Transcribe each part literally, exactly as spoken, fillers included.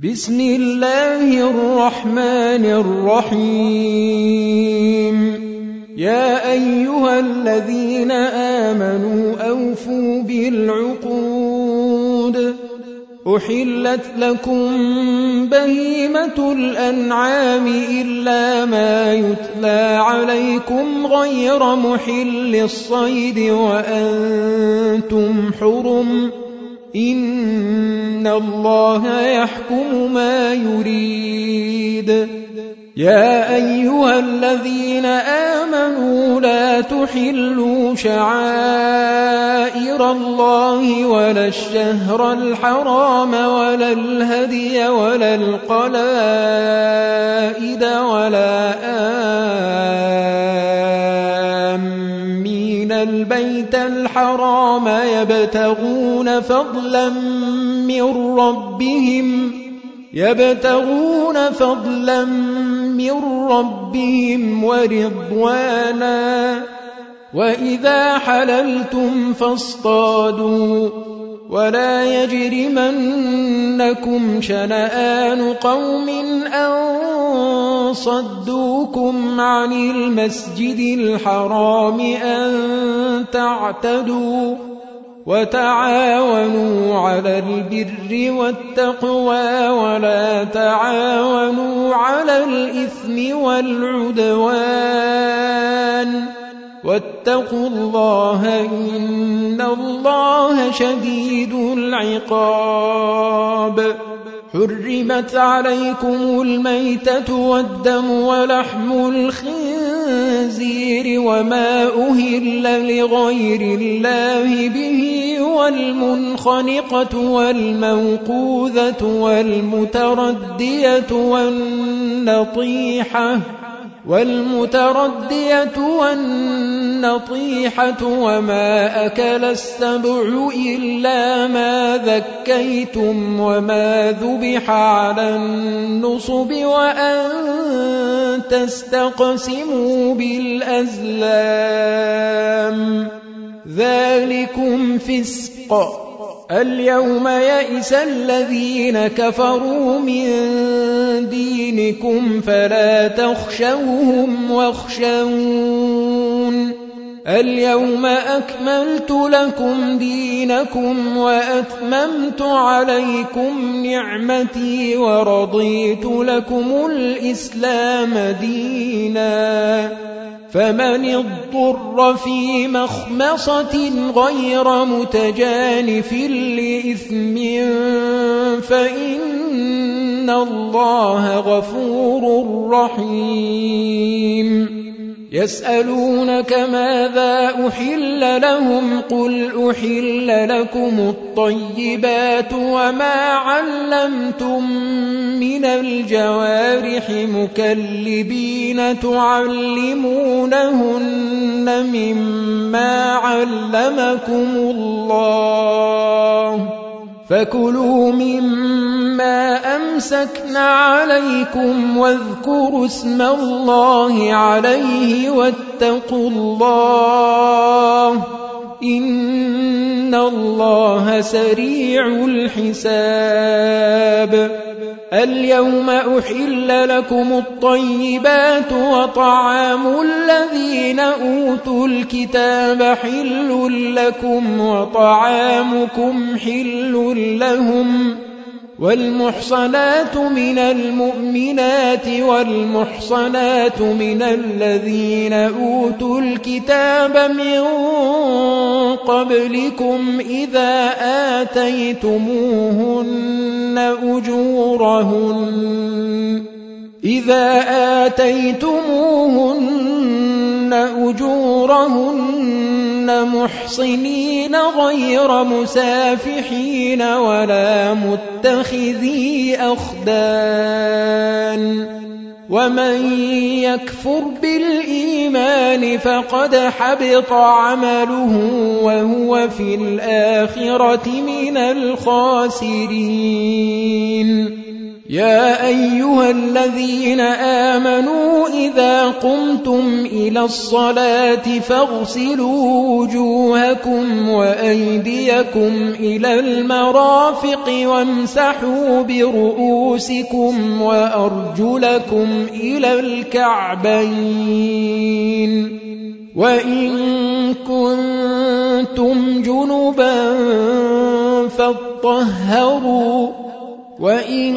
بسم الله الرحمن الرحيم يا أيها الذين آمنوا أوفوا بالعقود أحلت لكم بهيمة الأنعام إلا ما يتلى عليكم غير محل الصيد وأنتم حرم إن الله يحكم ما يريد يا أيها الذين آمنوا لا تحلوا شعائر الله ولا الشهر الحرام ولا الهدي ولا القلائد ولا آمين البيت الحرام يبتغون فضلا من ربهم يبتغون فضلا من ربهم ورضوانا وإذا حللتم فاصطادوا ولا يجرمنكم شنآن قوم أن صدوكم عن المسجد الحرام أن تعتدوا وتعاونوا على البر والتقوى ولا تعاونوا على الإثم والعدوان واتقوا الله إن الله شديد العقاب حرمت عليكم الميتة والدم ولحم الخنزير وما أهل لغير الله به والمنخنقة والموقوذة والمتردية والنطيحة والمتردية والنطيحة وما أكل السبع إلا ما ذكيتم وما ذبح على النصب وأن تستقسموا بالأزلام ذلكم فسق اليوم يئس الذين كفروا من دينكم فلا تخشوهم واخشون اليوم أكملت لكم دينكم وأتممت عليكم نعمتي ورضيت لكم الإسلام دينا فمن اضطر في مخمصة غير متجانف لإثم فإن الله غفور رحيم يسألونك ماذا أحل لهم قل أحل لكم الطيبات وما علمتم من الجوارح مكلبين تعلمونهن مما علمكم الله فكلوا مما أمسكن عليكم واذكروا اسم الله عليه واتقوا الله إن الله سريع الحساب اليوم أحل لكم الطيبات وطعام الذين أوتوا الكتاب حل لكم وطعامكم حل لهم والمحصنات من المؤمنات والمحصنات من الذين أوتوا الكتاب من قبلكم إذا آتيتموهن أجورهن إذا آتيتموهن أجورهن محصنين غير مسافحين ولا متخذي أخدان ومن يكفر بالإيمان فقد حبط عمله وهو في الآخرة من الخاسرين يا أيها الذين آمنوا إذا قمتم إلى الصلاة فاغسلوا وجوهكم وأيديكم إلى المرافق وامسحوا برؤوسكم وأرجلكم إلى الكعبين وإن كنتم جنبا فاطهروا وإن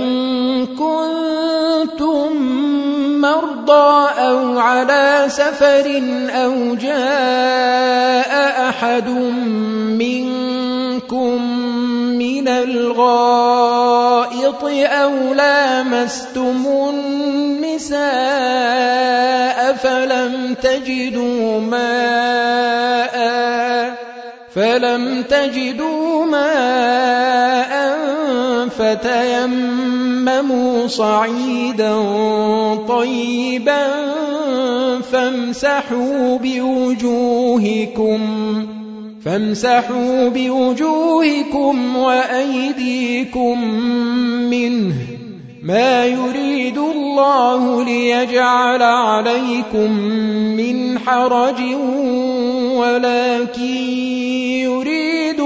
كنتم مرضى أو على سفر أو جاء أحد منكم من الغائط أو لامستم النساء فلم تجدوا ماء فلم تجدوا ماء فتيمموا صعيدا طيبا فامسحوا بوجوهكم فامسحوا بوجوهكم وأيديكم منه ما يريد الله ليجعل عليكم من حرج ولكن يريد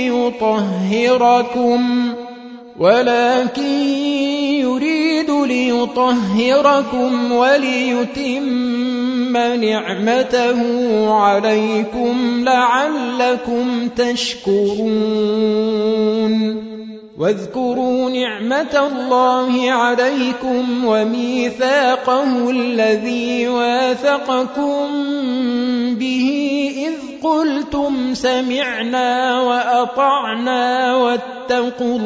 ليطهركم ولكن يريد ليطهركم وليتم نعمته عليكم لعلكم تشكرون واذكروا نعمة الله عليكم وميثاقه الذي واثقكم به إذ قلتم سمعنا وأطعنا واتقوا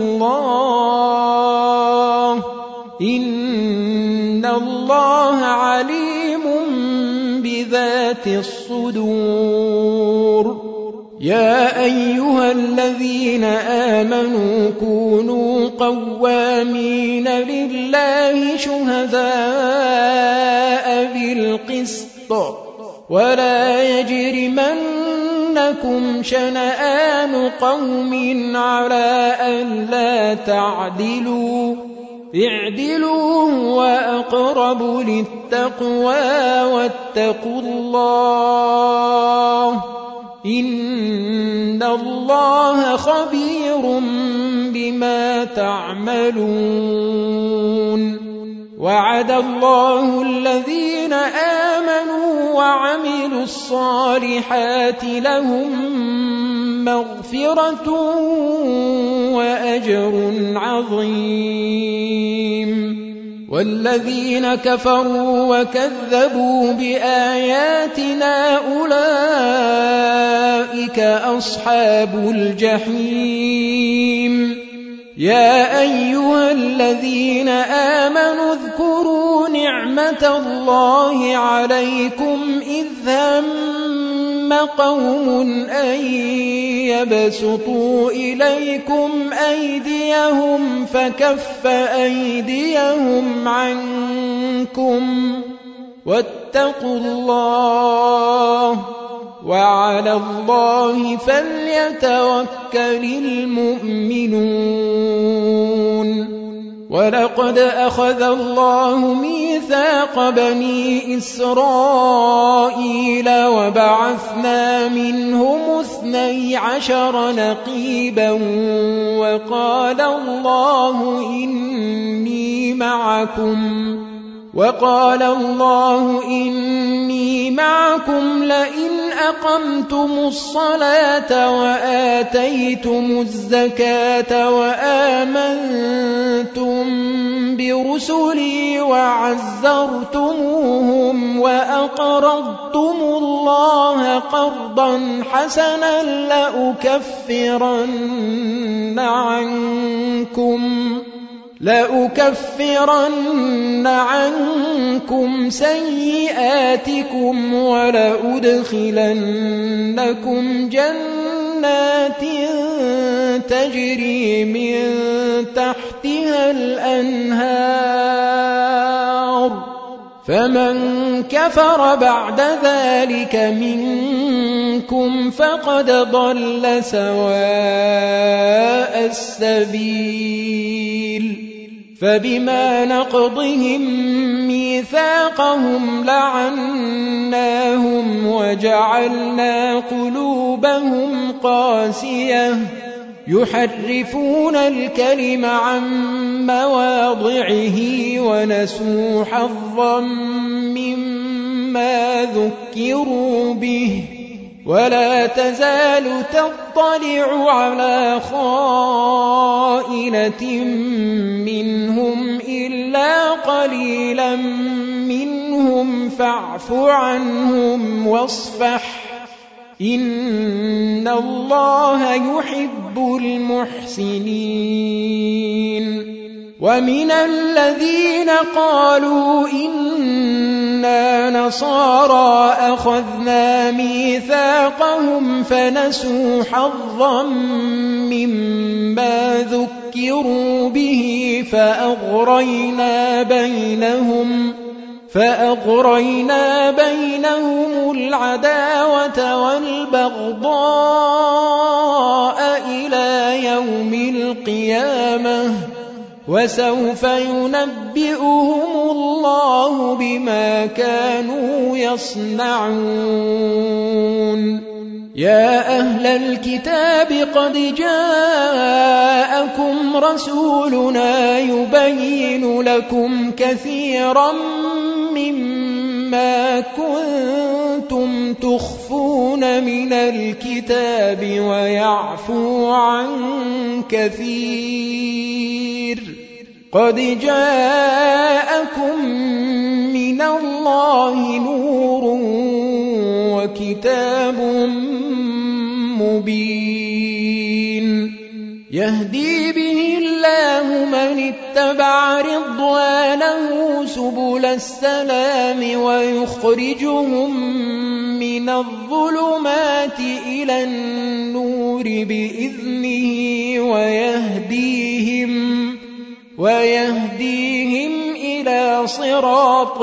الله إن الله عليم بذات الصدور يا أيها الذين آمنوا كونوا قوامين لله شهداء بالقسط ولا يجرمنكم شنآن قوم على ألا تعدلوا اعدلوا هو أقرب للتقوى واتقوا الله إن الله خبير بما تعملون وعد الله الذين آمنوا وعملوا الصالحات لهم مغفرة وأجر عظيم والذين كفروا وكذبوا بآياتنا أولئك أصحاب الجحيم يا أيها الذين آمنوا اذكروا نعمة الله عليكم إذ هم قوم أن يبسطوا إليكم أيديهم فكف أيديهم عنكم واتقوا الله وعلى الله فليتوكل المؤمنون ولقد أخذ الله ميثاق بني إسرائيل وبعثنا منهم اثني عشر نقيبا وقال الله إني معكم وقال الله إني معكم لئن أقمتم الصلاة وآتيتم الزكاة وآمنتم برسلي وعزرتموهم وأقرضتم الله قرضا حسنا لأكفرن عنكم لأكفرن عنكم سيئاتكم ولأدخلنكم جنات تجري من تحتها الأنهار فمن كفر بعد ذلك منكم فقد ضل سواء السبيل فبما نقضهم ميثاقهم لعناهم وجعلنا قلوبهم قاسية يحرفون الكلم عن مواضعه ونسوا حظا مما ذكروا به ولا تزال تطلع على خائنة منهم إلا قليلا منهم فاعف عنهم واصفح إن الله يحب المحسنين ومن الذين قالوا إنا نصارى أخذنا ميثاقهم فنسوا حظا مما ذكروا به فأغرينا بينهم فأغرينا بينهم العداوة والبغضاء إلى يوم القيامة وسوف ينبئهم الله بما كانوا يصنعون يا أهل الكتاب قد جاءكم رسولنا يبين لكم كثيرا مما كنتم تخفون من الكتاب ويعفو عن كثير قد جاءكم من الله نور وكتاب مبين يهدي به الله من اتبع رضوانه سبل السلام ويخرجهم من الظلمات إلى النور بإذنه ويهديهم ويهديهم إلى صراط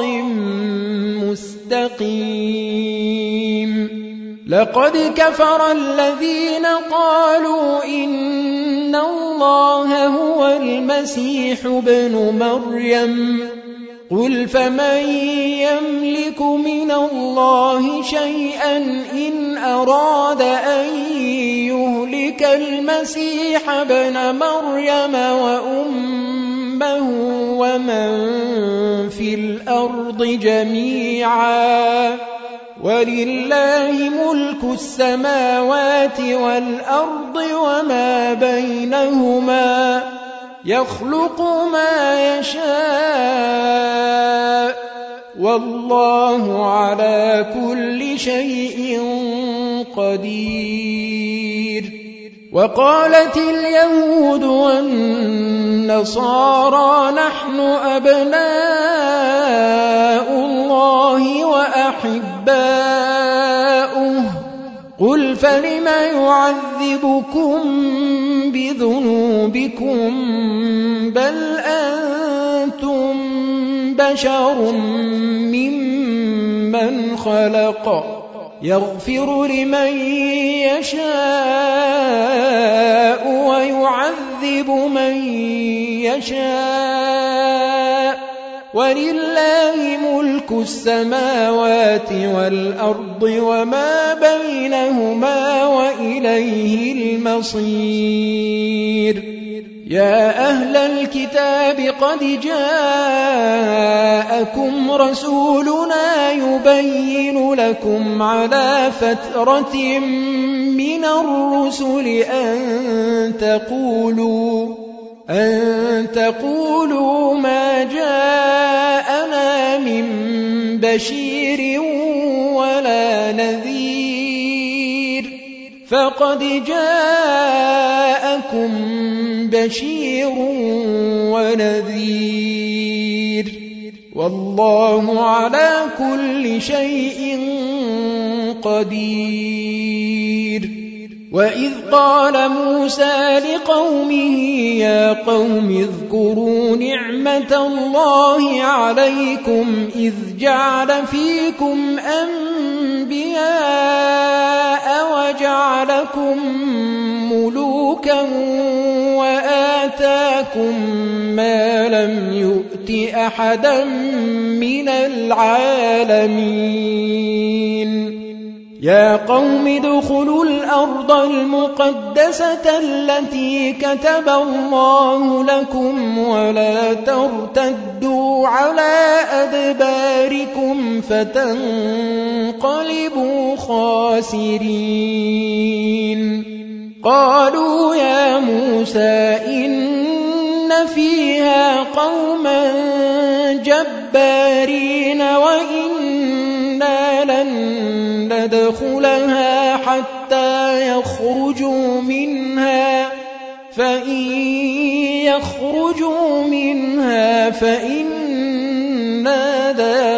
مستقيم لقد كفر الذين قالوا إن الله هو المسيح ابن مريم قل فمن يملك من الله شيئا إن أراد أن يهلك المسيح ابن مريم وأمه ومن في الأرض جميعا ولله ملك السماوات والأرض وما بينهما يخلق ما يشاء والله على كل شيء قدير وقالت اليهود والنصارى نحن أبناء الله وأحباؤه قل فلم يعذبكم بذنوبكم بل أنتم بشر ممن خلق يغفر لمن يشاء ويعذب من يشاء ولله ملك السماوات والأرض وما بينهما وإليه المصير يا أهل الكتاب قد جاءكم رسولنا يبين لكم على فترة من الرسل أن تقولوا أن تقولوا ما جاءنا من بشير ولا نذير فقد جاءكم بشير ونذير والله على كل شيء قدير وإذ قال موسى لقومه يا قوم اذكروا نعمة الله عليكم إذ جعل فيكم أنبياء وجعلكم ملوكا وآتاكم ما لم يؤت أحدا من العالمين يا قوم ادخلوا الأرض المقدسة التي كتب الله لكم ولا ترتدوا على أدباركم فتنقلبوا خاسرين قالوا يا موسى إن فيها قوما جبارين وإنا لن ندخلها حتى يخرجوا منها فإن يخرجوا منها فإنا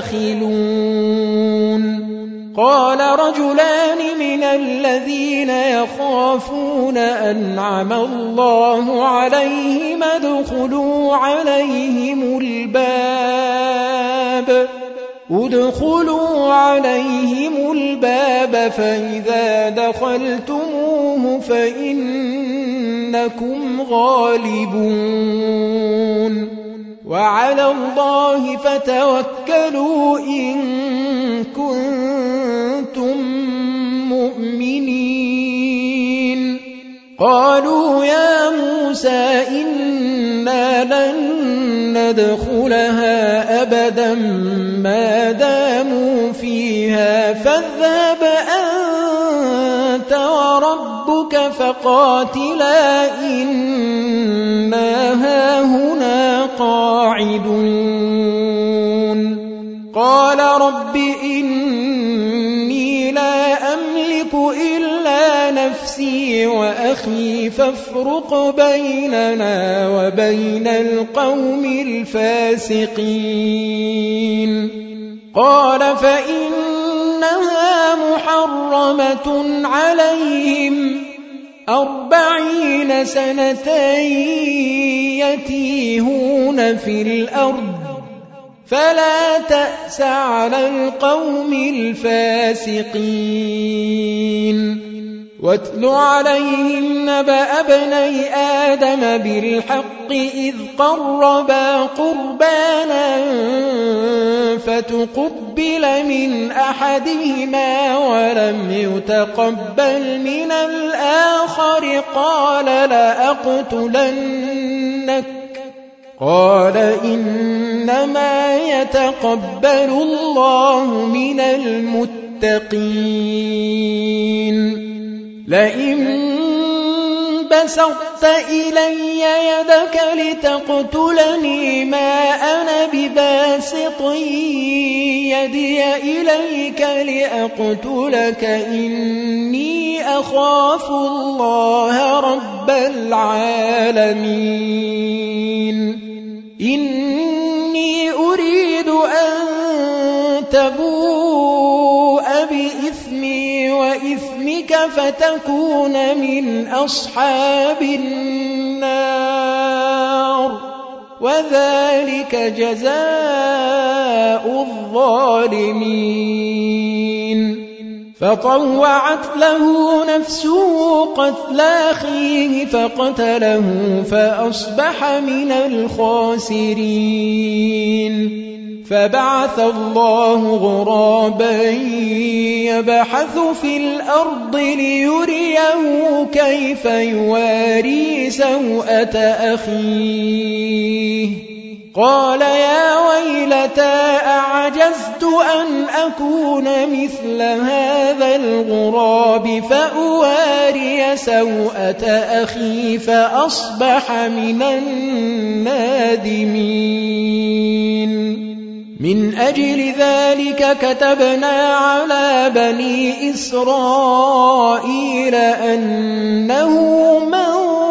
داخلون قال رجلان من الذين يخافون أنعم الله عليهم ادخلوا عليهم الباب ادخلوا عليهم الباب فإذا دخلتموه فإنكم غالبون وعلى الله فتوكلوا إن كنتم مؤمنين قالوا يا موسى إنا لن ندخلها أبدا ما داموا فيها فاذهب أنت وربك فقاتلا إنا هاهنا قاعدون قال رب إني لا أملك إلا نفسي وأخي فافرق بيننا وبين القوم الفاسقين قال فإنها محرمة عليهم أربعين سنة يتيهون في الأرض فلا تأس على القوم الفاسقين واتل عليهم نبأ ابني آدم بالحق إذ قربا قربانا فتقبل من أحدهما ولم يتقبل من الآخر قال لأقتلنك قال إنما يتقبل الله من المتقين لئن بسطت إلي يدك لتقتلني ما أنا بباسط يدي إليك لأقتلك إني أخاف الله رب العالمين إني أريد أن تبوء بإثمي وإثمك فتكون من أصحاب النار وذلك جزاء الظالمين فطوعت له نفسه قتل أخيه فقتله فأصبح من الخاسرين فبعث الله غرابا يبحث في الأرض ليريه كيف يواري سوءة أخيه قال يا ويلتى أعجزت أن أكون مثل هذا الغراب فأواري سوءة أخي فأصبح من النادمين من أجل ذلك كتبنا على بني إسرائيل أنه من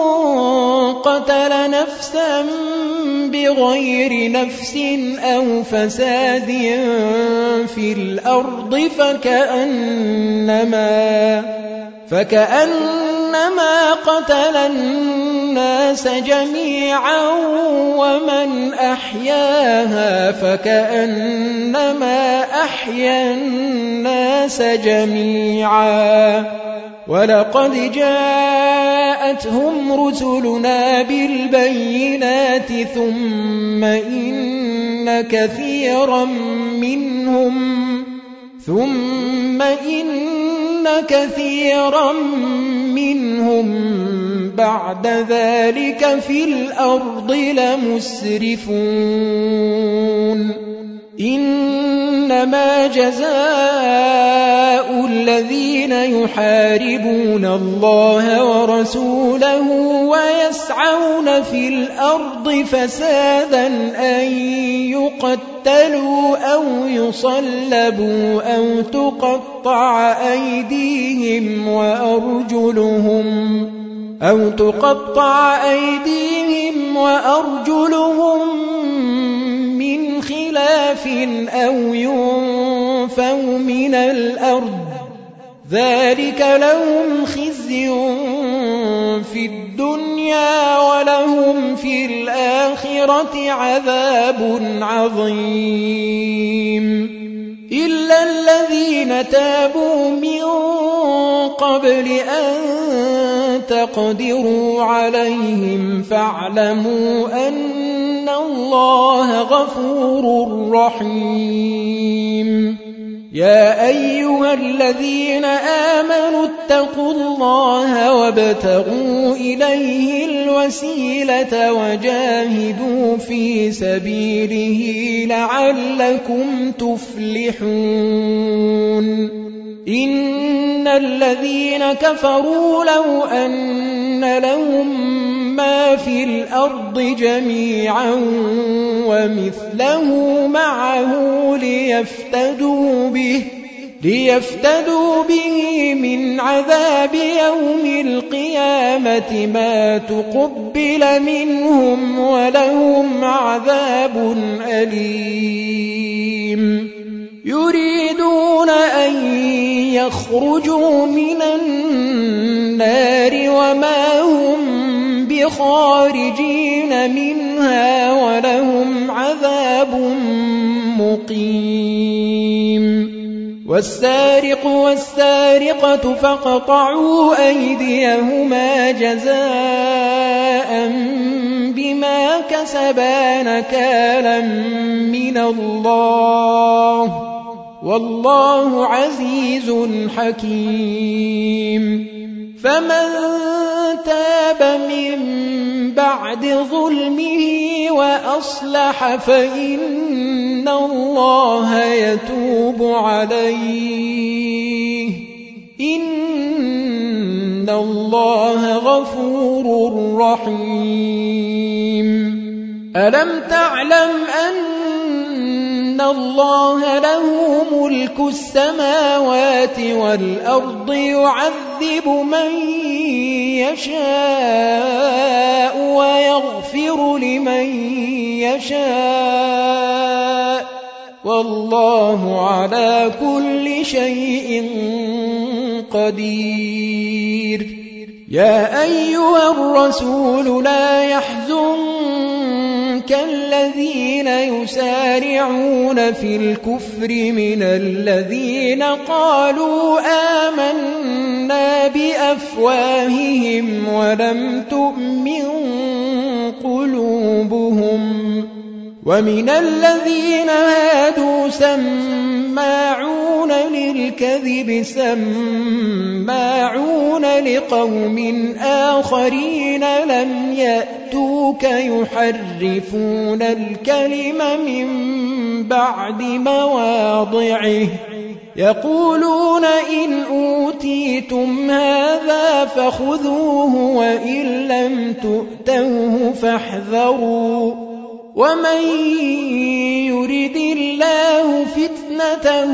قتل نفسا بغير نفس أو فساد في الأرض فكأنما فكأنما فكأنما قتل الناس جميعا ومن أحياها فكأنما أحيا الناس جميعا ولقد جاءتهم رسلنا بالبينات ثم إن كثيرا منهم ثم إن كثيرا منهم بعد ذلك في الأرض لمسرفون إنما جزاء الذين يحاربون الله ورسوله ويسعون في الأرض فسادا أن يقتلوا أو يصلبوا أو تقطع أيديهم وأرجلهم أو تقطع أيديهم وأرجلهم من خلاف أو ينفوا من الأرض ذلك لهم خزي في الدنيا ولهم في الآخرة عذاب عظيم إلا الذين تابوا من قبل أن تقدروا عليهم فاعلموا أن الله غفور رحيم يا أيها الذين آمنوا اتقوا الله وابتغوا إليه الوسيلة وجاهدوا في سبيله لعلكم تفلحون إن الذين كفروا لو أن لهم ما في الأرض جميعا ومثله معه ليفتدوا به ليفتدوا به من عذاب يوم القيامة ما تقبل منهم ولهم عذاب أليم يريدون أن يخرجوا من النار وما هم بخارجين منها ولهم عذاب مقيم والسارق والسارقة فاقطعوا أيديهما جزاء بما كسبا نكالا من الله والله عزيز حكيم فمن تاب من بعد ظلمه وأصلح فإن الله يتوب عليه إن الله غفور رحيم ألم تعلم أن الله له ملك السماوات والأرض يعذب من يشاء ويغفر لمن يشاء والله على كل شيء قدير يا أيها الرسول لا يحزنك الذين يسارعون في الكفر من الذين قالوا آمنا بأفواههم ولم تؤمن قلوبهم ومن الذين هادوا سماعون للكذب سماعون لقوم آخرين لم يأتوك يحرفون الكلم من بعد مواضعه يقولون إن أوتيتم هذا فخذوه وإن لم تؤتوه فاحذروا ومن يرد الله فتنته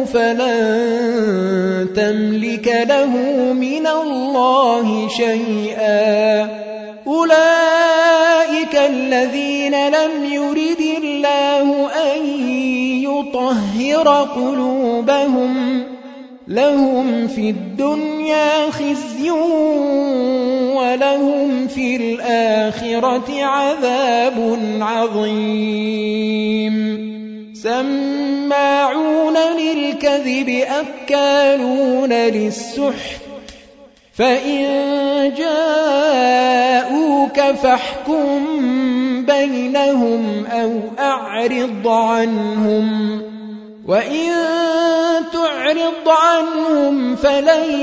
فلن تملك له من الله شيئا أولئك الذين لم يرد الله أن يطهر قلوبهم لهم في الدنيا الدنيا خزي ولهم في الآخرة عذاب عظيم سماعون للكذب أكالون للسحت فإن جاءوك فاحكم بينهم أو أعرض عنهم وإن تعرض عنهم فلن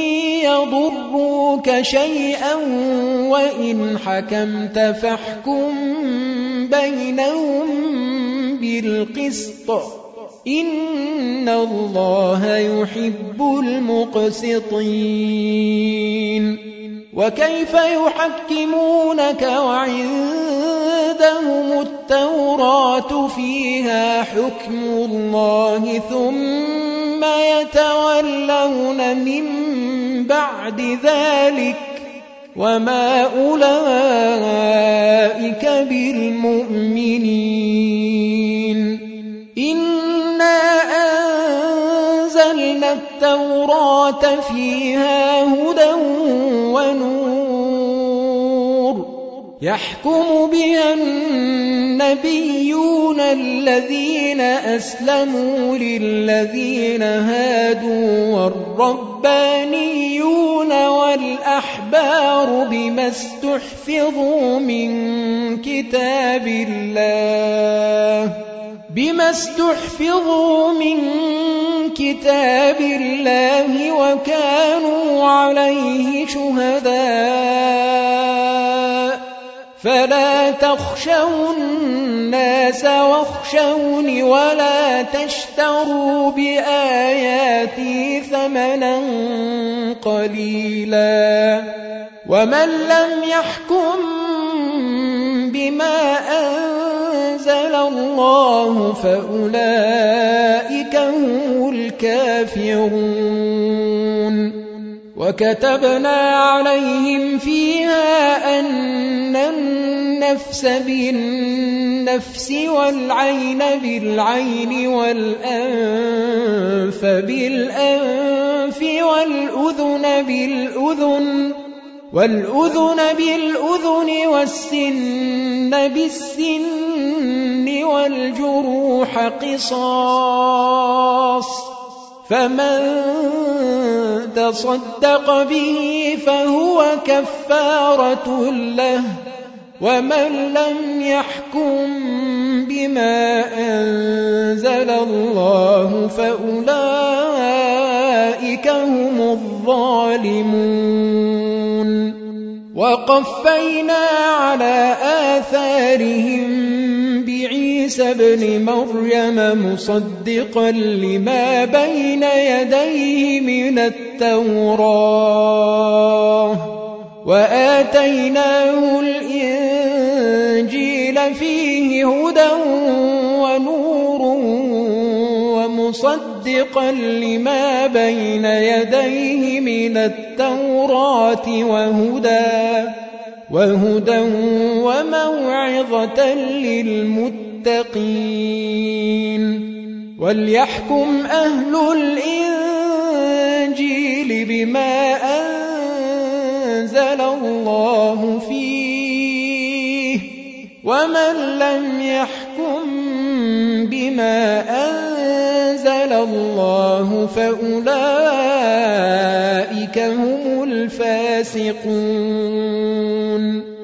يضروك شيئا وإن حكمت فاحكم بينهم بالقسط إن الله يحب المقسطين وكيف يحكمونك وعندهم التوراة فيها حكم الله ثم يتولون من بعد ذلك وما أولئك بالمؤمنين إنا أنزلنا التوراة فيها هدى ونور يحكم بها النبيون الذين أسلموا للذين هادوا والربانيون والأحبار بما استحفظوا من كتاب الله بما استحفظوا من كتاب الله وكانوا عليه شهداء فلا تخشوا الناس واخشوني ولا تشتروا بآياتي ثمنا قليلا ومن لم يحكم بما أنزل الله فأولئك هم الكافرون وكتبنا عليهم فيها أن النفس بالنفس والعين بالعين والأنف بالأنف والأذن بالأذن والأذن بالأذن والسن بالسن والجروح قصاص فمن تصدق به فهو كفارة له ومن لم يحكم بما أنزل الله فأولئك هم الظالمون وقفينا على آثارهم بعيسى ابن مريم مصدقا لما بين يديه من التوراة وآتيناه الإنجيل فيه هدى ونور ومصدقا لما بين يديه من التوراة وهدى وهدى وموعظة للمتقين وليحكم أهل الإنجيل بما أنزل الله فيه ومن لم يحكم بما أنزل الله فأولئك هم الفاسقون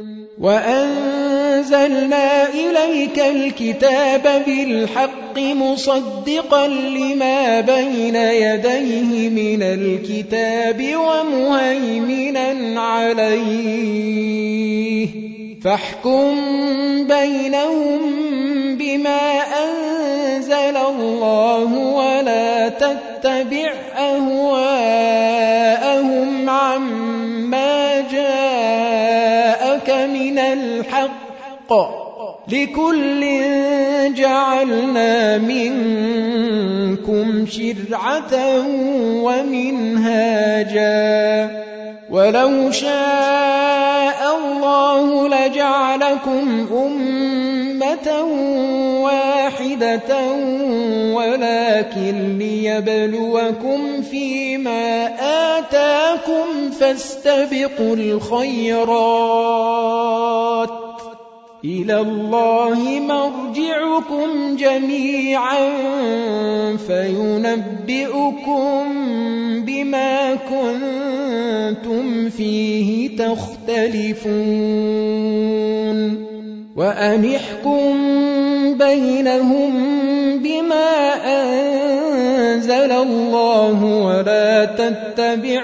وأنزلنا إليك الكتاب بالحق مصدقا لما بين يديه من الكتاب ومهيمنا عليه فاحكم بينهم بما أنزل الله ولا تتبع أهواءهم عما جاءك من الحق لكل جعلنا منكم شرعة ومنهاجا ولو شاء الله لجعلكم أمة أمة واحدة ولكن ليبلوكم فيما آتاكم فاستبقوا الخيرات إلى الله مرجعكم جميعا فينبئكم بما كنتم فيه تختلفون وأن احكم بينهم بما أنزل الله ولا تتبع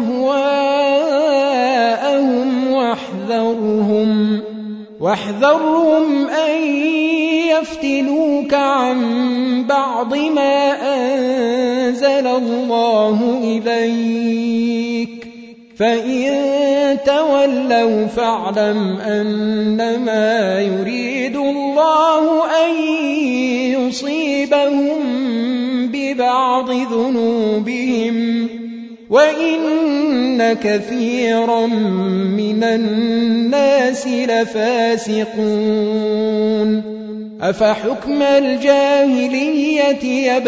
أهواءهم واحذرهم واحذرهم أن يفتنوك عن بعض ما أنزل الله إليك فإن تولوا فاعلم أنما يريد الله أن يصيبهم ببعض ذنوبهم وإن كثيرا من الناس لفاسقون أفحكم الجاهلية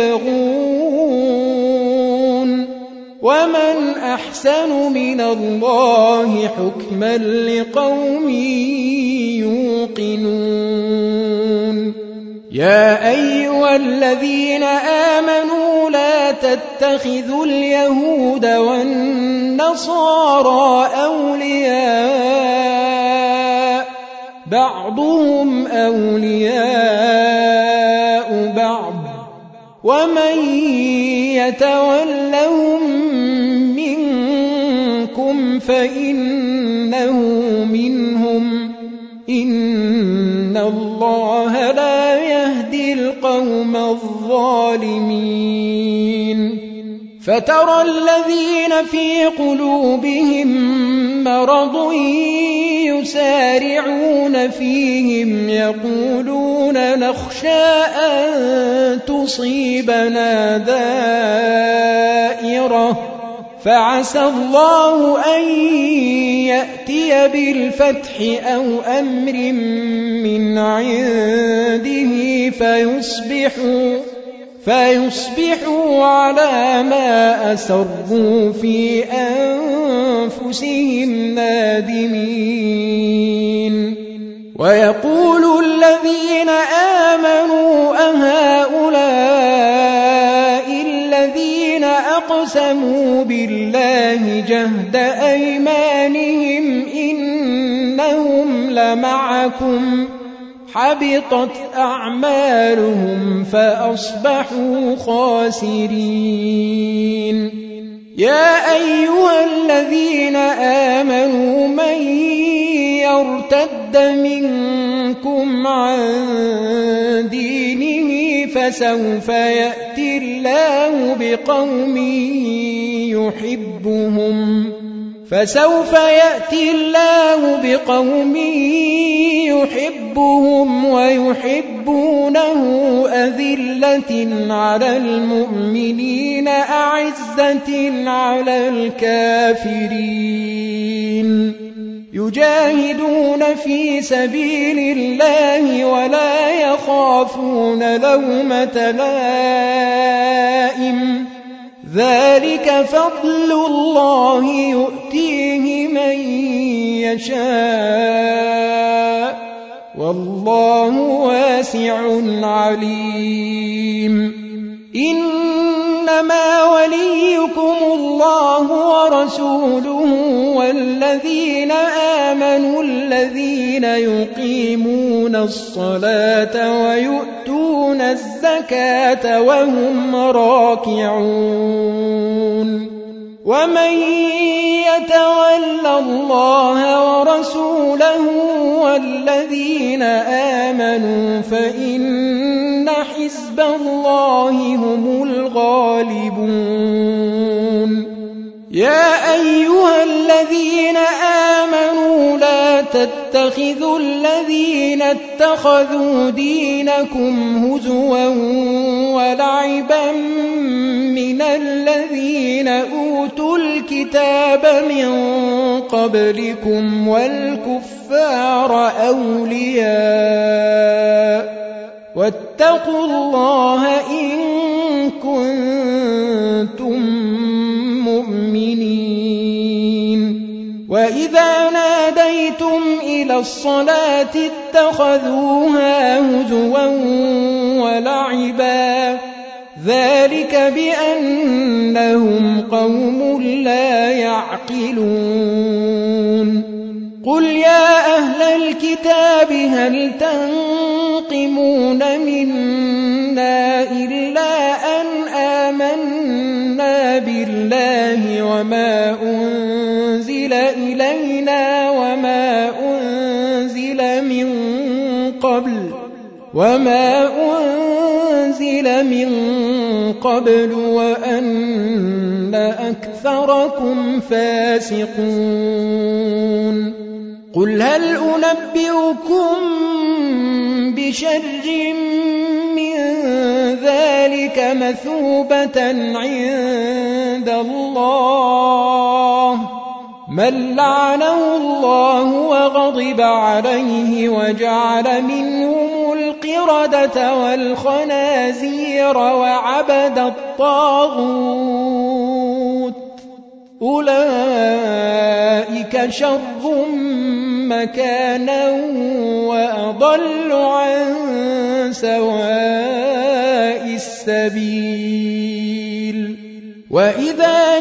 يبغون ومن أحسن من الله حكما لقوم يوقنون يا أيها الذين آمنوا لا تتخذوا اليهود والنصارى أولياء بعضهم أولياء بعض ومن يتولهم منكم فإنه منهم إن الله لا يهدي القوم الظالمين فترى الذين في قلوبهم مرض يسارعون فيهم يقولون نخشى أن تصيبنا دائرة فعسى الله أن يأتي بالفتح أو أمر من عنده فيصبحوا, فيصبحوا على ما أسروا في أنفسهم نادمين ويقول الذين آمنوا أهؤلاء الذين أقسموا بالله جهد أيمانهم إنهم لمعكم حبطت أعمالهم فأصبحوا خاسرين يا أيها الذين آمنوا من يرتد منكم عن دينه فسوف يأتي الله بقوم يحبهم فسوف يأتي الله بقوم يحبهم ويحبونه أذلة على المؤمنين أعزة على الكافرين يجاهدون في سبيل الله ولا يخافون لومة لائم ذلك فضل الله يؤتيه من يشاء والله واسع عليم إنما وليكم الله ورسوله والذين آمنوا الذين يقيمون الصلاة ويؤتون الزكاة وهم راكعون ومن يتول الله ورسوله والذين آمنوا فإن حزب الله هم الغالبون يا أيها الذين آمنوا لا تتخذوا الذين اتخذوا دينكم هزوا ولعبا من الذين أوتوا الكتاب من قبلكم والكفار أولياء واتقوا الله إن كنتم مؤمنين. وإذا ناديتم إلى الصلاة اتخذوها هزوا ولعبا ذلك بأنهم قوم لا يعقلون. قل يا أهل الكتاب هل تنقمون منا إلا أن آمنا بالله وما أنزل إلينا وما أنزل من قبل وما أنزل من قبل وأن أكثركم فاسقون. قل هل أنبئكم بشر من ذلك مثوبة عند الله من لعنه الله وغضب عليه وجعل منهم القردة والخنازير وعبد الطاغوت أولئك شر مكانا وأضل عن سواء السبيل. وإذا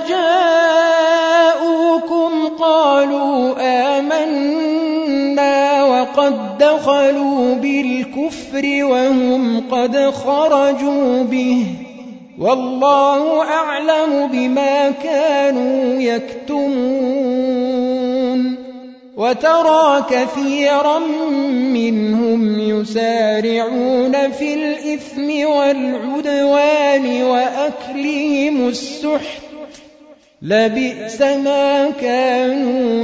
جاءوكم قالوا آمنا وقد دخلوا بالكفر وهم قد خرجوا به والله أعلم بما كانوا يكتمون. وترى كثيرا منهم يسارعون في الإثم والعدوان وأكلهم السحت لبئس ما كانوا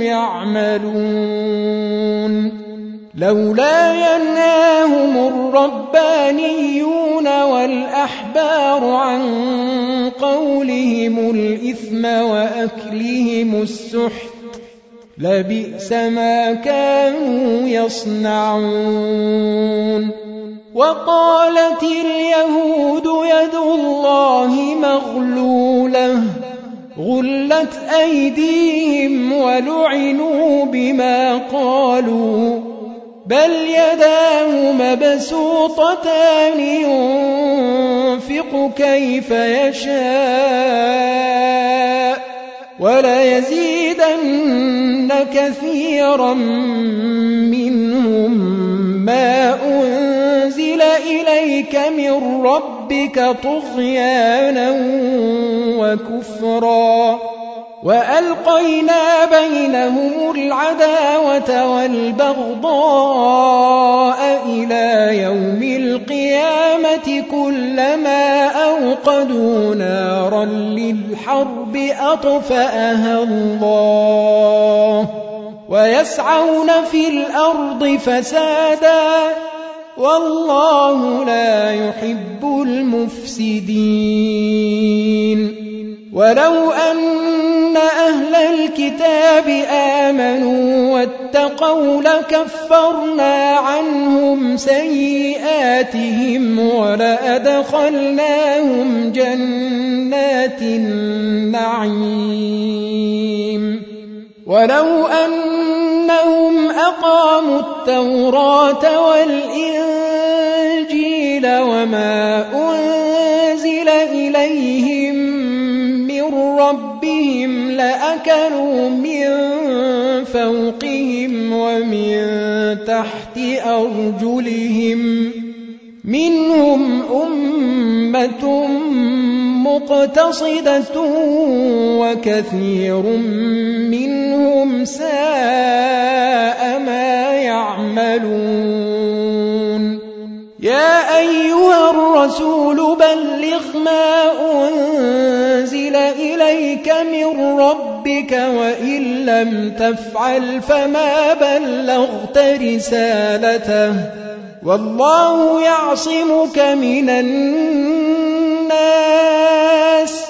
يعملون. لولا ينهاهم الربانيون والأحبار عن قولهم الإثم وأكلهم السحت لبئس ما كانوا يصنعون. وقالت اليهود يد الله مغلولة غلت أيديهم ولعنوا بما قالوا بل يداه مبسوطتان ينفق كيف يشاء وليزيدن كثيرا منهم ما أنزل إليك من ربك طغيانا وكفرا وألقينا بينهم العداوة والبغضاء إلى يوم القيامة كلما أوقدوا نارا للحرب أطفأها الله ويسعون في الأرض فسادا والله لا يحب المفسدين. ولو أن أهل الكتاب آمنوا واتقوا لكفرنا عنهم سيئاتهم ولأدخلناهم جنات النعيم. ولو أنهم أقاموا التوراة والإنجيل وما أنزل إليهم ربهم لأكلوا من فوقهم ومن تحت أرجلهم منهم أمة مقتصدة وكثير منهم ساء ما يعملون. يا أيها الرسول بلغ ما أنزل إليك من ربك وإن لم تفعل فما بلغت رسالته والله يعصمك من الناس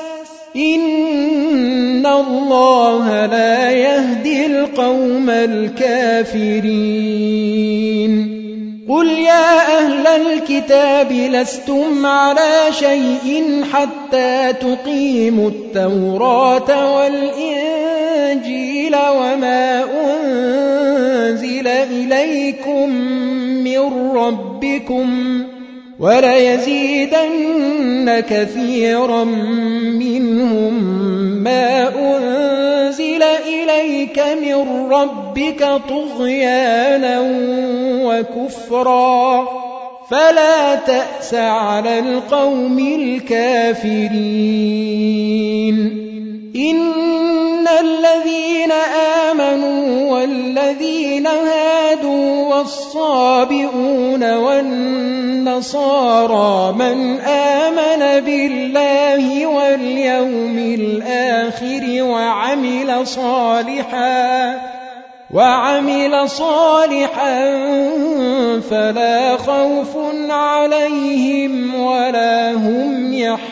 إن الله لا يهدي القوم الكافرين. قل يا أهل الكتاب لستم على شيء حتى تقيموا التوراة والإنجيل وما أنزل إليكم من ربكم وليزيدن كثيرا منهم ما أنزل إليك من ربك طغيانا وكفرا فلا تأس على القوم الكافرين. إن الذين آمنوا والذين هادوا والصابئون والنصارى من آمن بالله واليوم الآخر وعمل صالحا وعمل صالحا فلا خوف عليهم ولا هم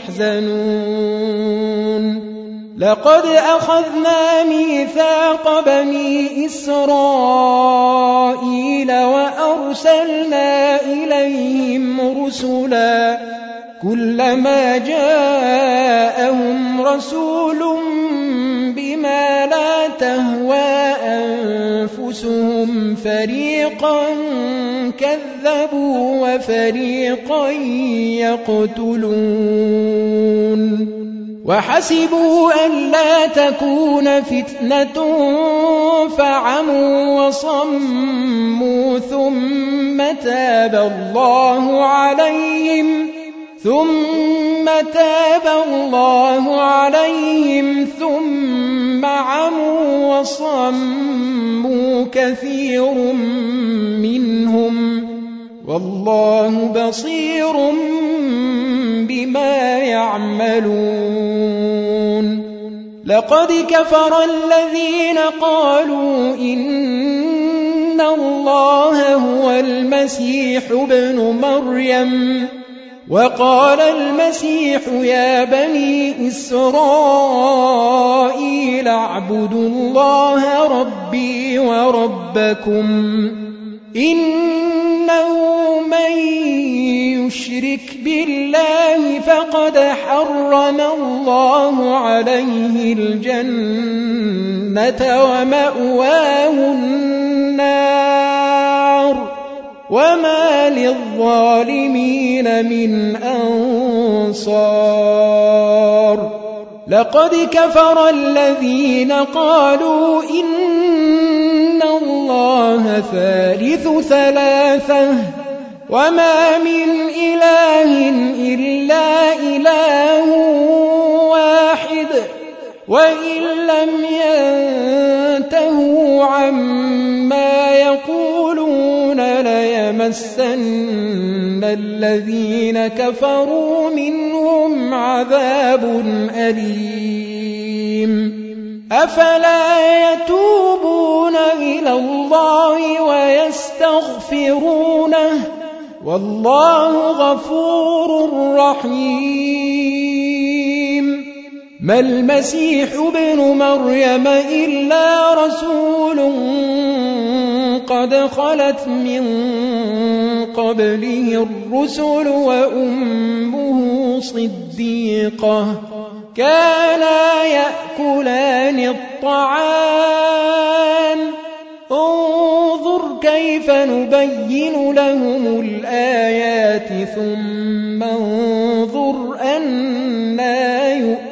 يحزنون. لقد أخذنا ميثاق بني إسرائيل وأرسلنا إليهم رسلا كلما جاءهم رسول بما لا تهوى أنفسهم فريقا كذبوا وفريقا يقتلون. وحسبوا ألا تكون فتنة فعموا وصموا ثم تاب الله عليهم ثم تاب الله عليهم ثم عموا وصموا كثير منهم والله بصير بما يعملون. لقد كفر الذين قالوا إن الله هو المسيح ابن مريم وقال المسيح يا بني إسرائيل اعبدوا الله ربي وربكم إنه من يشرك بالله فقد حرم الله عليه الجنة ومأواه النار وما للظالمين من أنصار. لقد كفر الذين قالوا إن الله ثالث ثلاثة وما من إله إلا إله واحد وإن لم ينتهوا عما يقولون ليمسن الذين كفروا منهم عذاب أليم. أفلا يتوبون إلى الله ويستغفرونه والله غفور رحيم. ما المسيح ابن مريم إلا رسول قد خلت من قبله الرسل وأمه صديقة كانا يأكلان الطعام انظر كيف نبين لهم الآيات ثم انظر أنى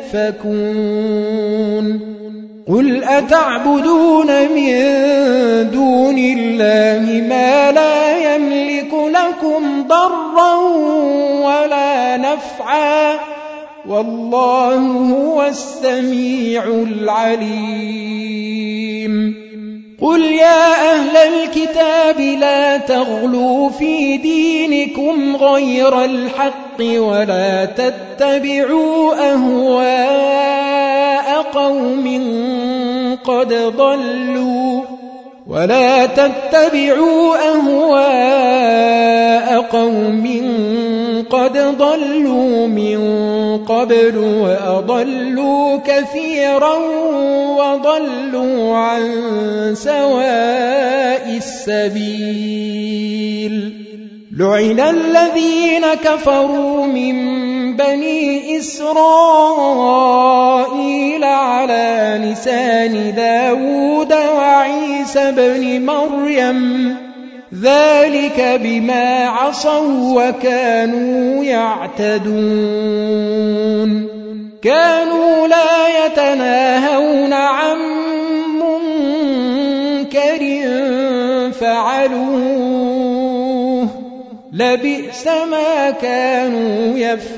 يؤفكون. قل أتعبدون من دون الله ما لا يملك لكم ضرا ولا نفعا والله هو السميع العليم. قل يا أهل الكتاب لا تغلوا في دينكم غير الحق ولا تتبعوا أهواء قوم قد ضلوا ولا تتبعوا أهواء قوم قد ضلوا من قبل وأضلوا كثيرا وضلوا عن سواء السبيل. لعن الذين كفروا من بني إسرائيل على لسان داود وعيسى بن مريم ذلك بما عصوا وكانوا يعتدون كانوا لا يتناهون عن منكر فعلوه لبئس ما كانوا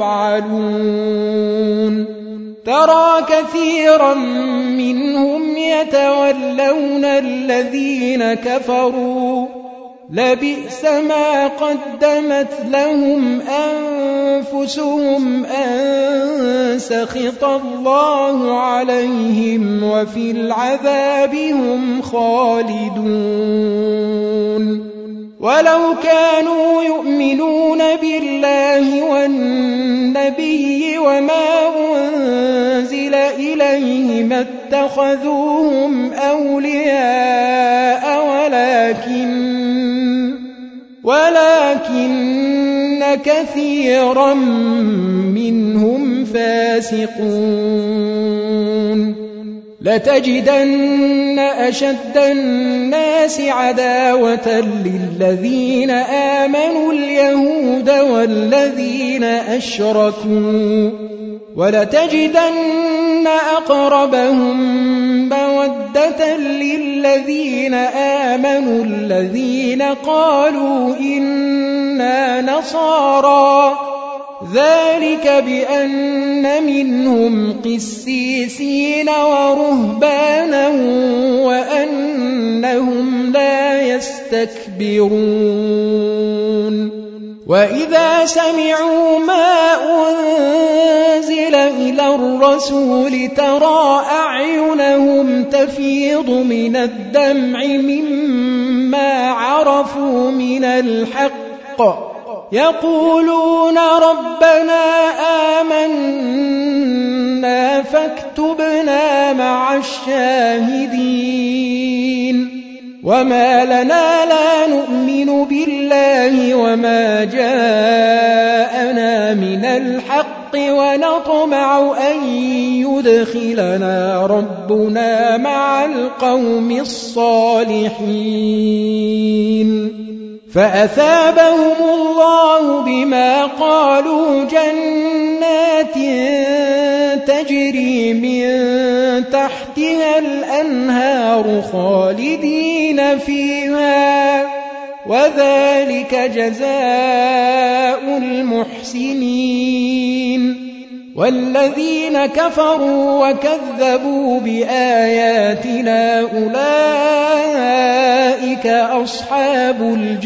يفعلون ترى كثيرا منهم يتولون الذين كفروا لبئس ما قدمت لهم أنفسهم أن سخط الله عليهم وفي العذاب هم خالدون ولو كانوا يؤمنون بالله والنبي وما أنزل إليه ما اتخذوهم أولياء ولكن ولكن كثيرا منهم فاسقون لتجدن أشد الناس عداوة للذين آمنوا اليهود والذين أشركوا ولتجدن أقربهم مودة للذين آمنوا الذين قالوا إنا نصارى ذلك بأن منهم قسيسين ورهبانا وأنهم لا يستكبرون وإذا سمعوا ما أنزل إلى الرسول ترى أعينهم تفيض من الدمع مما عرفوا من الحق يقولون ربنا آمنا فاكتبنا مع الشاهدين وما لنا لا نؤمن بالله وما جاءنا من الحق ونطمع أن يدخلنا ربنا مع القوم الصالحين فأثابهم الله بما قالوا جنات تجري من تحتها الأنهار خالدين فيها وذلك جزاء المحسنين والذين كفروا وكذبوا بآياتنا أولئك أصحاب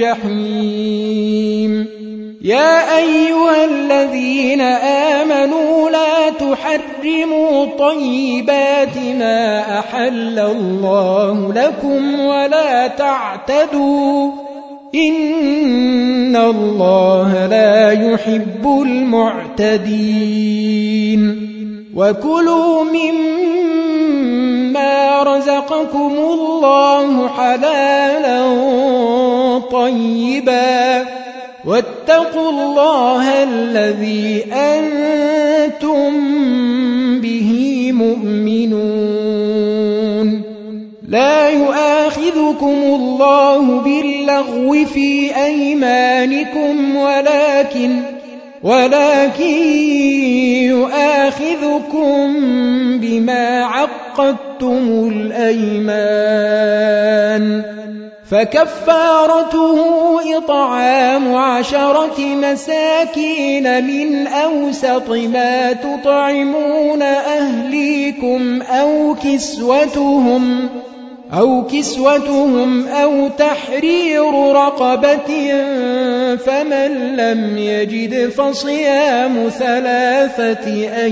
الجحيم يا أيها الذين آمنوا لا تحرموا طيبات ما أحل الله لكم ولا تعتدوا إن الله لا يحب المعتدين وكلوا مما رزقكم الله حلالا طيبا واتقوا الله الذي أنتم به مؤمنون لا يؤاخذكم الله باللغو في أيمانكم ولكن ولكن يؤاخذكم بما عقدتم الأيمان فكفارته إطعام عشرة مساكين من أوسط ما تطعمون أهليكم أو كسوتهم أو كسوتهم أو تحرير رقبة فمن لم يجد فصيام ثلاثة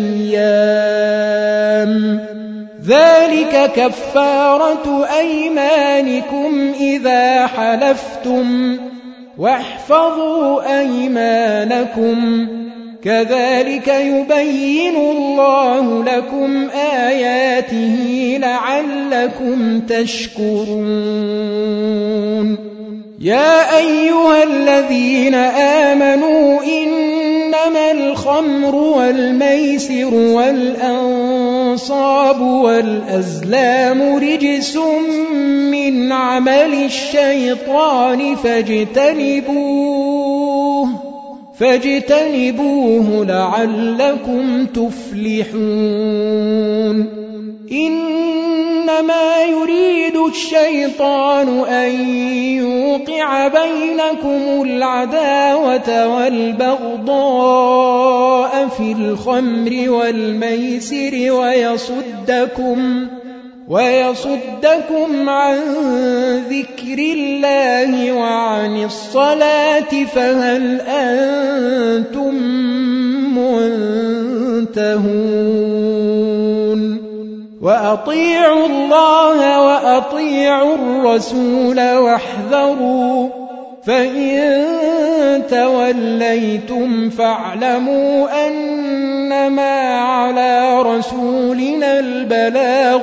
أيام ذلك كفارة أيمانكم إذا حلفتم واحفظوا أيمانكم كذلك يبين الله لكم آياته لعلكم تشكرون يا أيها الذين آمنوا إنما الخمر والميسر والأنصاب والأزلام رجس من عمل الشيطان فاجتنبوه فاجتنبوه لعلكم تفلحون إنما يريد الشيطان أن يوقع بينكم العداوة والبغضاء في الخمر والميسر ويصدكم ويصدكم عن ذكر الله وعن الصلاة فهل أنتم منتهون وأطيعوا الله وأطيعوا الرسول واحذروا فإن توليتم فاعلموا أنما على رسولنا البلاغ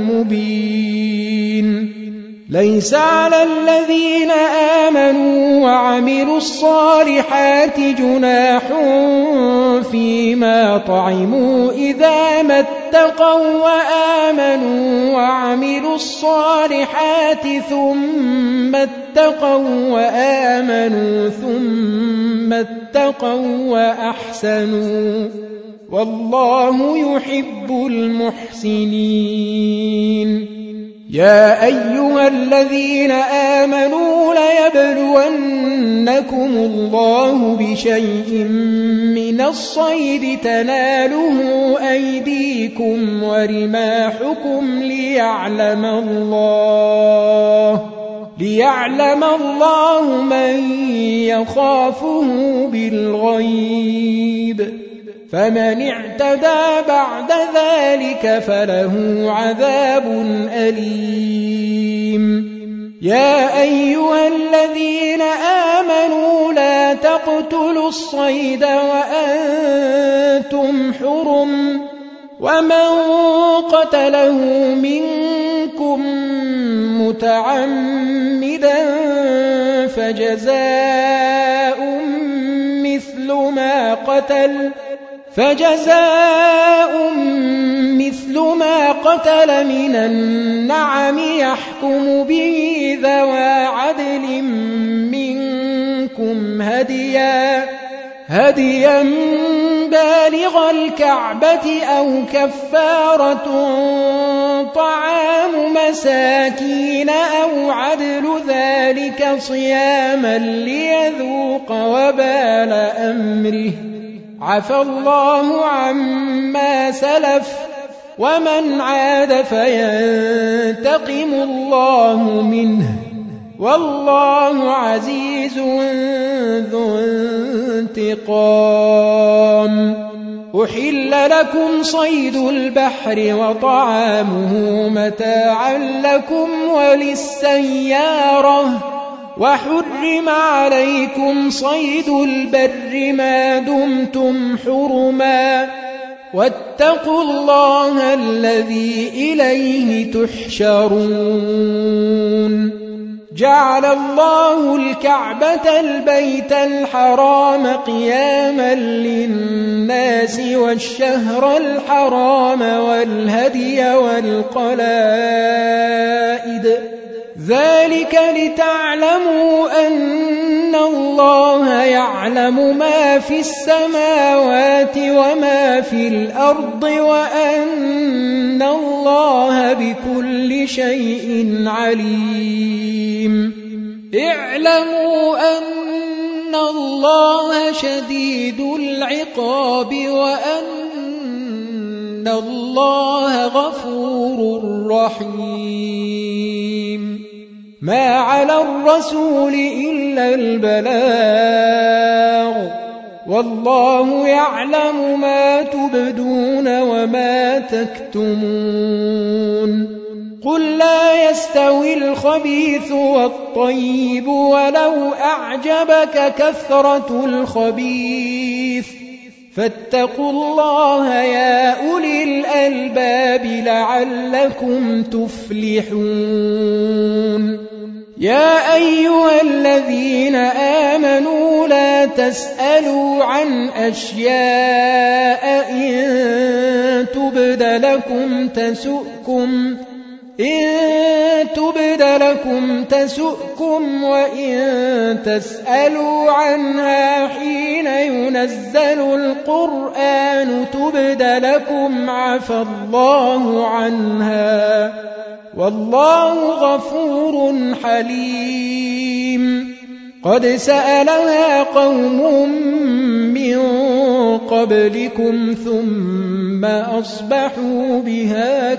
المبين ليس على الذين آمنوا وعملوا الصالحات جناح فيما طعموا إذا ما اتقوا وآمنوا وعملوا الصالحات ثم اتقوا وآمنوا ثم اتقوا وأحسنوا والله يحب المحسنين يا أيها الذين آمنوا ليبلونكم الله بشيء من الصيد تناله أيديكم ورماحكم ليعلم الله ليعلم الله من يخافه بالغيب فمن اعتدى بعد ذلك فله عذاب أليم يا أيها الذين آمنوا لا تقتلوا الصيد وأنتم حرم ومن قتله منكم متعمدا فجزاء مثل ما قتل فجزاء مثل ما قتل من النعم يحكم به ذوى عدل منكم هديا هديا بالغ الكعبة أو كفارة طعام مساكين أو عدل ذلك صياما ليذوق وبال أمره عفى الله عما سلف ومن عاد فينتقم الله منه والله عزيز ذو انتقام أحل لكم صيد البحر وطعامه متاعا لكم وللسيارة وحرم عليكم صيد البر ما دمتم حرما واتقوا الله الذي إليه تحشرون جعل الله الكعبة البيت الحرام قياما للناس والشهر الحرام والهدي والقلائد ذلك لتعلموا أن الله يعلم ما في السماوات وما في الأرض وأن الله بكل شيء عليم اعلموا أن الله شديد العقاب وأن الله غفور رحيم ما على الرسول إلا البلاغ والله يعلم ما تبدون وما تكتمون قل لا يستوي الخبيث والطيب ولو أعجبك كثرة الخبيث فاتقوا الله يا أولي الألباب لعلكم تفلحون يا أيها الذين آمنوا لا تسألوا عن أشياء إن تبد لكم تسؤكم إن تبد لكم تسؤكم وإن تسألوا عنها حين ينزل القرآن تبد لكم عفى الله عنها والله غفور حليم. قد سألها قوم من قبلكم ثم أصبحوا بها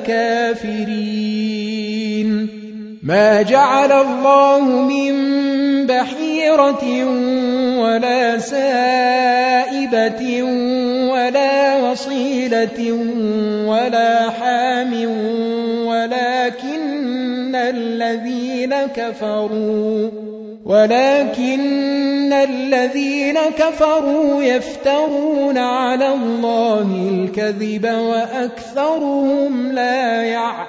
كافرين. ما جعل الله من بحيرة ولا سائبة ولا وصيلة ولا حام ولكن الذين كفروا ولكن الذين كفروا يفترون على الله الكذب وأكثرهم لا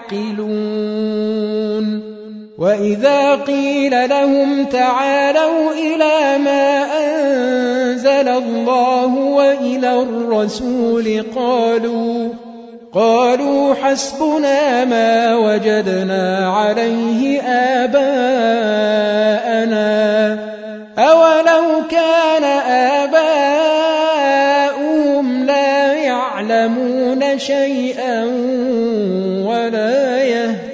يعقلون. وإذا قيل لهم تعالوا إلى ما أنزل الله وإلى الرسول قالوا قالوا حسبنا ما وجدنا عليه آباءنا أولو كان آباؤهم لا يعلمون شيئا ولا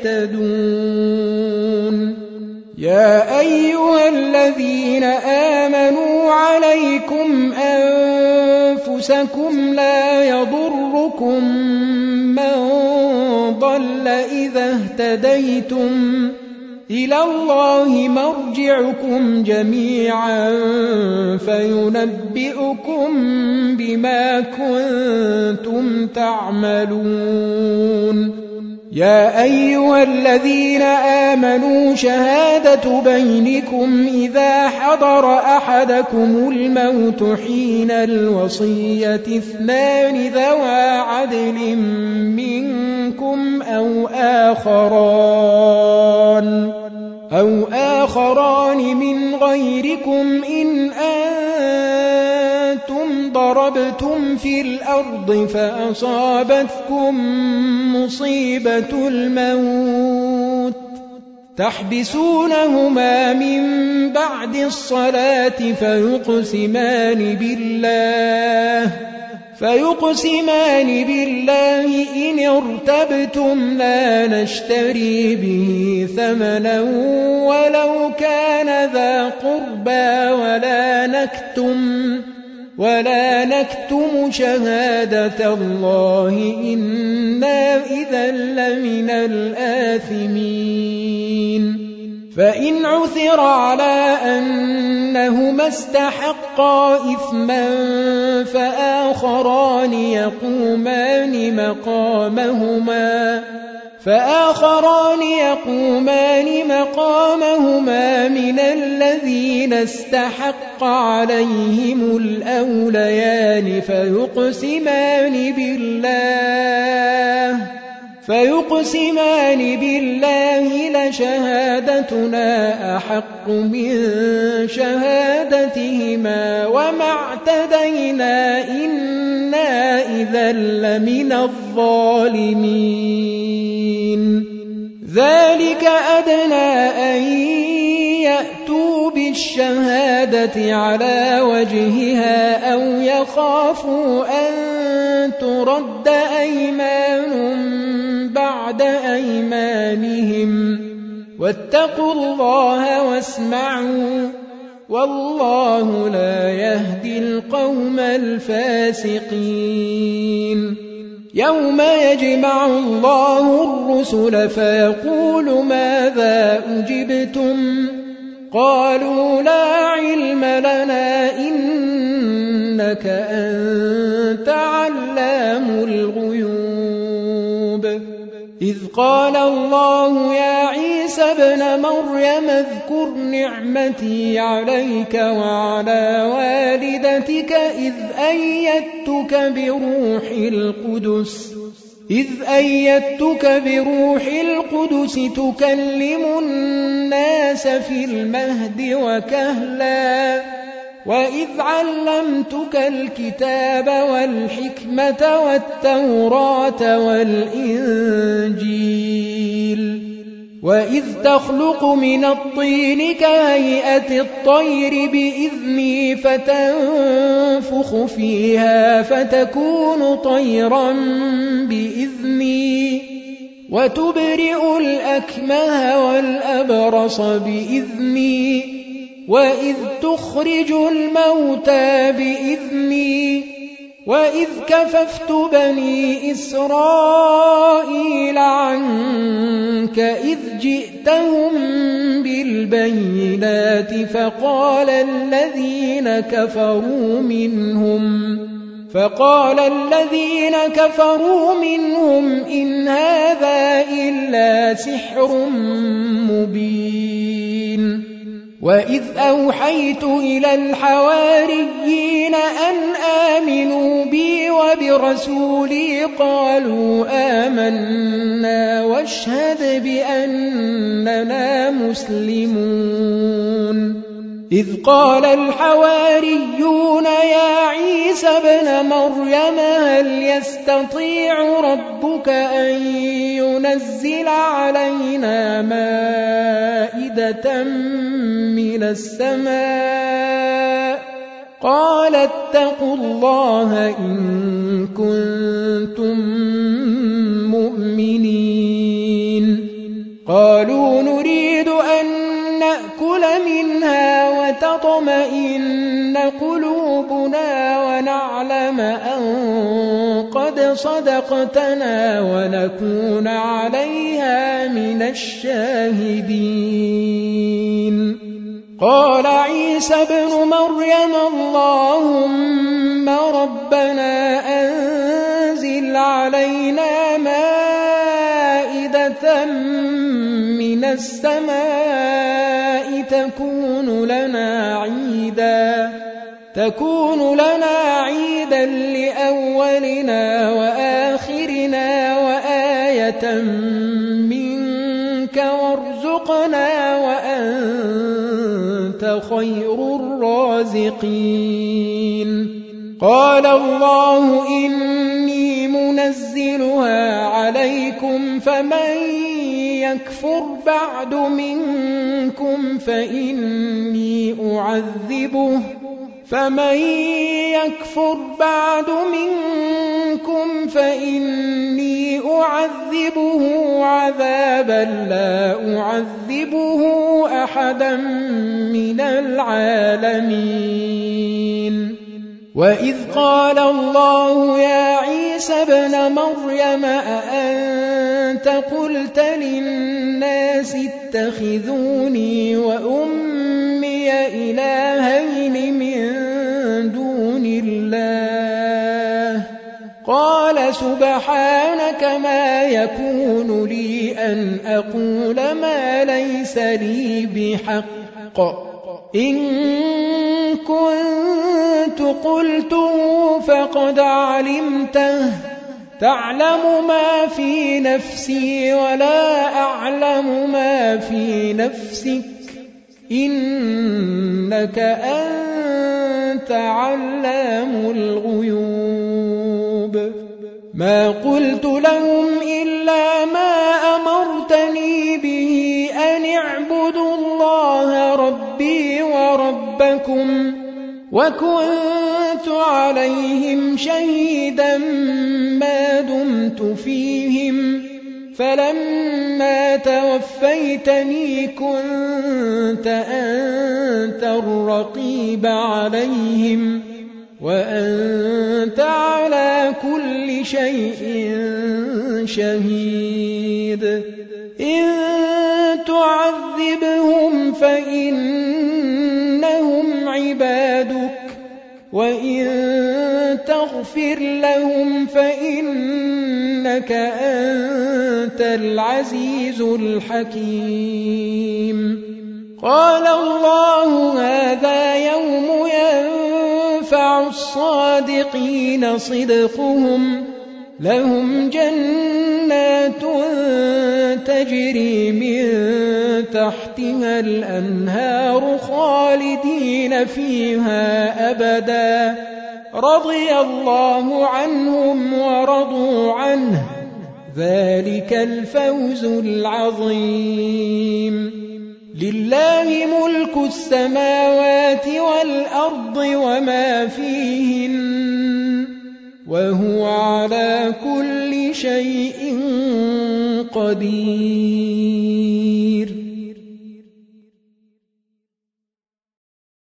يهتدون. يا أيها الذين آمنوا عليكم أنفسكم لا يضركم من ضل إذا اهتديتم إلى الله مرجعكم جميعا فينبئكم بما كنتم تعملون. يا أيها الذين آمنوا شهادة بينكم إذا حضر أحدكم الموت حين الوصية اثنان ذوى عدل منكم أو آخران أو آخران من غيركم إن أنتم ضربتم في الأرض فأصابتكم مصيبة الموت تحبسونهما من بعد الصلاة فيقسمان بالله فيقسمان بالله إن ارتبتم لا نشتري به ثمنا ولو كان ذا قربى ولا نكتم ولا نكتم شهادة الله إنا إذا لمن الآثمين. فإن عثر على أنهما استحقا إثما فآخران يقومان مقامهما فآخران يقومان مقامهما من الذين استحق عليهم الأوليان فيقسمان بالله فيقسمان بالله لشهادتنا أحق من شهادتهما وما اعتدينا إنا إذا لمن الظالمين. ذلك أدنى أن يأتوا بالشهادة على وجهها أو يخافوا أن ترد أيمان بعد أيمانهم واتقوا الله واسمعوا والله لا يهدي القوم الفاسقين. يوم يجمع الله الرسل فيقول ماذا أجبتم قالوا لا علم لنا إنك أنت علام الغيوب. إذ قال الله يا عيسى ابن مريم اذكر نعمتي عليك وعلى والدتك إذ أيدتك بروح القدس إذ أيدتك بروح القدس تكلم الناس في المهد وكهلا وإذ علمتك الكتاب والحكمة والتوراة والإنجيل وإذ تخلق من الطين كهيئة الطير بإذني فتنفخ فيها فتكون طيرا بإذني وتبرئ الأكمه والأبرص بإذني وإذ تخرج الموتى بإذني وإذ كففت بني إسرائيل عنك إذ جئتهم بالبينات فقال الذين كفروا منهم فقال الذين كفروا منهم إن هذا إلا سحر مبين وإذ أوحيت إلى الحواريين أن آمنوا بي وبرسولي قالوا آمنا واشهد بأننا مسلمون إذ قال الحواريون يا عيسى ابن مريم هل يستطيع ربك أن ينزل علينا مائدة من السماء قال اتقوا الله إن كنتم مؤمنين قالوا نريد أن نأكل منها وتطمئن قلوبنا ونعلم أن قد صدقتنا ونكون عليها من الشاهدين قال عيسى ابن مريم اللهم ربنا أنزل علينا مائدة من السماء تكون لنا عيدا تكون لنا عيدا لأولنا وآخرنا وآية منك وارزقنا وأنت خير الرازقين قال الله إني منزلها عليكم فمن يكفر بعد منكم فإني أعذبه فمن يكفر بعد منكم فإني أعذبه عذابا لا أعذبه أحدا من العالمين وإذ قال الله يا عيسى ابن مريم أأنت قلت للناس اتخذوني وأمي إلهين من دون الله قال سبحانك ما يكون لي أن أقول ما ليس لي بحق إن كنت قلته فقد علمته تعلم ما في نفسي ولا أعلم ما في نفسك إنك أنت علام الغيوب ما قلت لهم إلا ما أمرتني به أن اعبدوا الله ربي وربكم وكنت عليهم شهيدا ما دمت فيهم فلما توفيتني كنت أنت الرقيب عليهم وأنت على كل شيء شهيد إن تعذبهم فإنهم عبادك وإن تغفر لهم فإنك أنت العزيز الحكيم قال الله هذا يوم ينفع الصادقين صدقهم لهم جنات تجري من تحتها الأنهار خالدين فيها أبدا رضي الله عنهم ورضوا عنه ذلك الفوز العظيم لله ملك السماوات والأرض وما فيهن وهو على كل شيء قدير